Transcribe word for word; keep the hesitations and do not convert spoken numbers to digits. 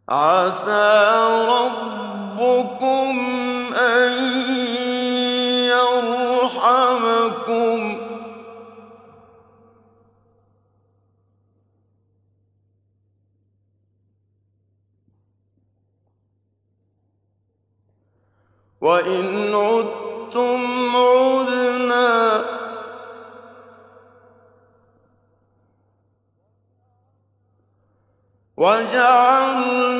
عَسَىٰ رَبُّكُمْ أَن يَرْحَمَكُمْ ۚ وَإِنْ عُدتُّمْ عُدْنَا ۘ وَجَعَلْنَا